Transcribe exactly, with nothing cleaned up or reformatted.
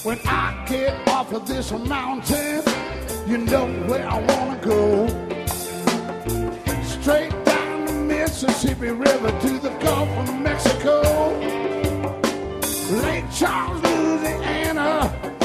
When I get off of this mountain, you know where I wanna go. Straight down the Mississippi River to the Gulf of Mexico. Lake Charles,